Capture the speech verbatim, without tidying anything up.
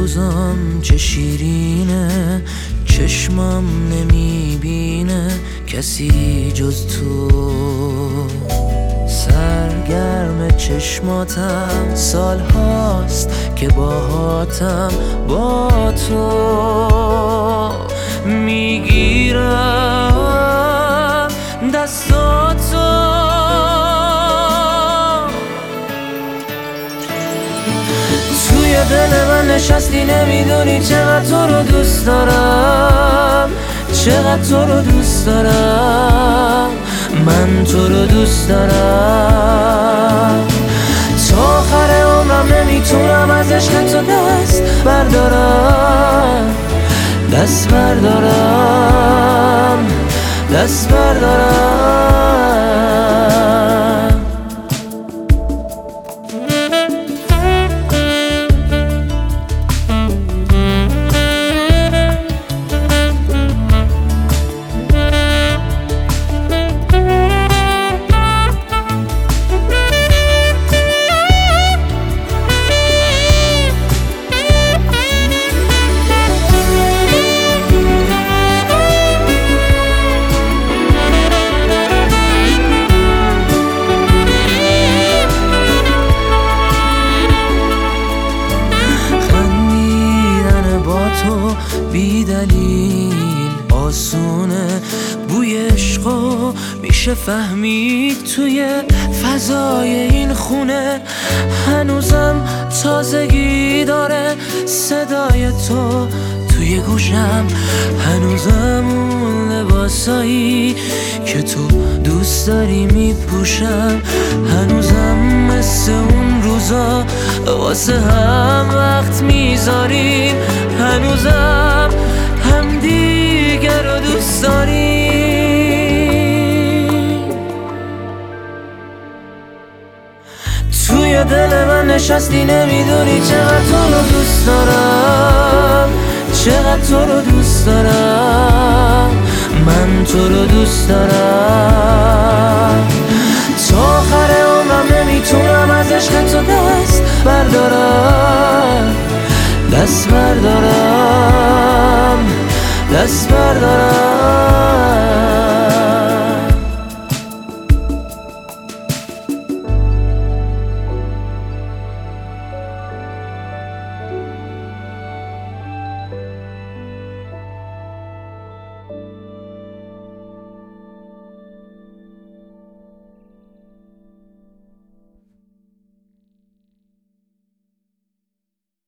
هنوزم چه شیرینه، چشمم نمیبینه کسی جز تو. سرگرم چشماتم، سال هاست که باهاتم، با تو میگیرم دستاتو. توی دل من نشستی، نمیدونی چقدر تو رو دوست دارم، چقدر تو رو دوست دارم، من تو رو دوست دارم. تا آخر عمرم نمیتونم از عشق تو دست بردارم، دست بردارم، دست بردارم. تو بی دلیل آسونه، بوی عشقو میشه فهمید توی فضای این خونه. هنوزم تازگی داره صدای تو توی گوشم، هنوزم اون لباسایی که تو دوست داری میپوشم، هنوزم مثل اون روزا واسه هم وقت میذاریم، هنوزم هم دیگر رو دوست داریم. توی دل من نشستی، نمیدونی چقدر تو رو دوست دارم، چقدر تو رو دوست دارم، من تو رو دوست دارم. تا آخر عمرم نمیتونم از عشق تو دست بردارم، دست بردارم، دست بردارم.